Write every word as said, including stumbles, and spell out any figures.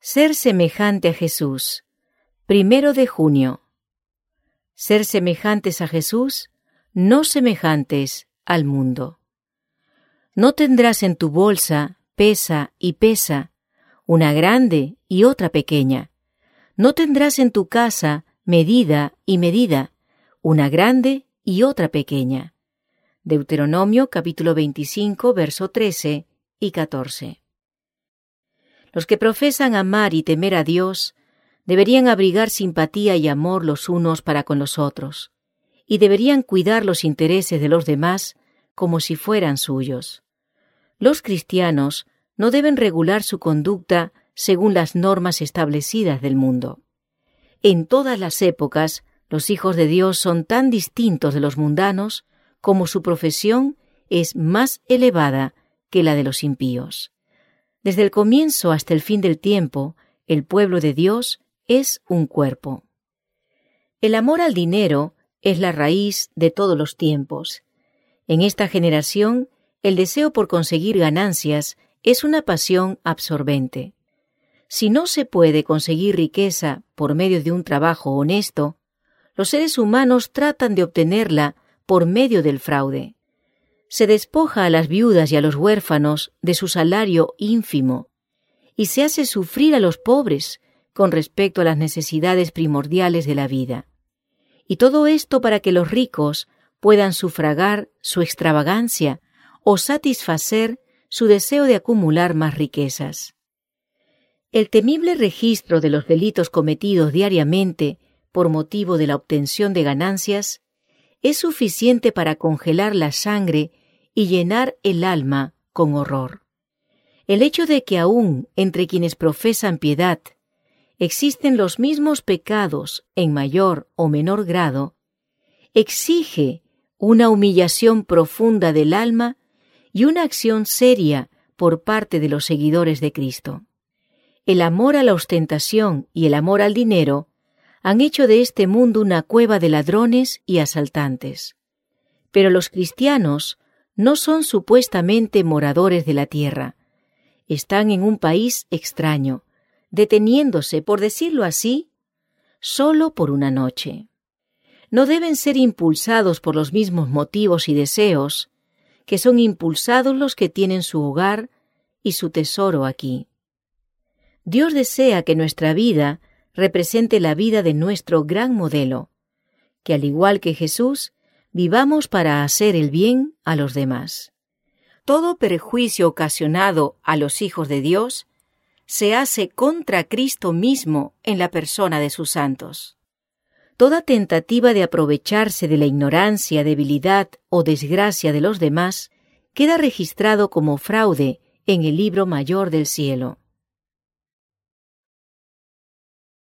Ser semejante a Jesús. Primero de junio. Ser semejantes a Jesús, no semejantes al mundo. No tendrás en tu bolsa, pesa y pesa, una grande y otra pequeña. No tendrás en tu casa medida y medida, una grande y otra pequeña. Deuteronomio capítulo veinticinco, verso trece y catorce. Los que profesan amar y temer a Dios deberían abrigar simpatía y amor los unos para con los otros, y deberían cuidar los intereses de los demás como si fueran suyos. Los cristianos no deben regular su conducta según las normas establecidas del mundo. En todas las épocas, los hijos de Dios son tan distintos de los mundanos como su profesión es más elevada que la de los impíos. Desde el comienzo hasta el fin del tiempo, el pueblo de Dios es un cuerpo. El amor al dinero es la raíz de todos los tiempos. En esta generación, el deseo por conseguir ganancias es una pasión absorbente. Si no se puede conseguir riqueza por medio de un trabajo honesto, los seres humanos tratan de obtenerla por medio del fraude. Se despoja a las viudas y a los huérfanos de su salario ínfimo y se hace sufrir a los pobres con respecto a las necesidades primordiales de la vida. Y todo esto para que los ricos puedan sufragar su extravagancia o satisfacer su deseo de acumular más riquezas. El temible registro de los delitos cometidos diariamente por motivo de la obtención de ganancias es suficiente para congelar la sangre y llenar el alma con horror. El hecho de que aún entre quienes profesan piedad existen los mismos pecados en mayor o menor grado, exige una humillación profunda del alma y una acción seria por parte de los seguidores de Cristo. El amor a la ostentación y el amor al dinero han hecho de este mundo una cueva de ladrones y asaltantes. Pero los cristianos no son supuestamente moradores de la tierra. Están en un país extraño, deteniéndose, por decirlo así, solo por una noche. No deben ser impulsados por los mismos motivos y deseos que son impulsados los que tienen su hogar y su tesoro aquí. Dios desea que nuestra vida represente la vida de nuestro gran modelo, que al igual que Jesús, vivamos para hacer el bien a los demás. Todo perjuicio ocasionado a los hijos de Dios se hace contra Cristo mismo en la persona de sus santos. Toda tentativa de aprovecharse de la ignorancia, debilidad o desgracia de los demás queda registrado como fraude en el libro mayor del cielo.